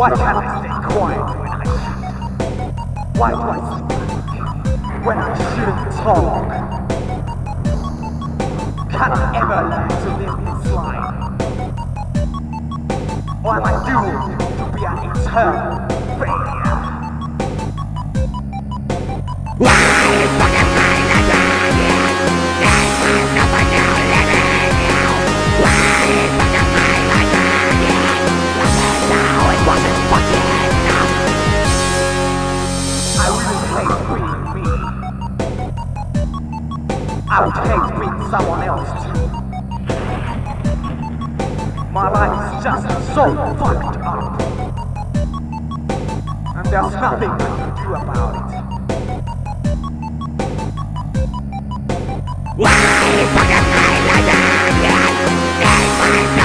Why can't I stay quiet when I should? Why do I speak when I shouldn't talk? Can I ever learn to live this life? Or am I doomed to be an eternal failure? I would hate being someone else too. My life is just so fucked up. And there's nothing I can do about it. Why fucking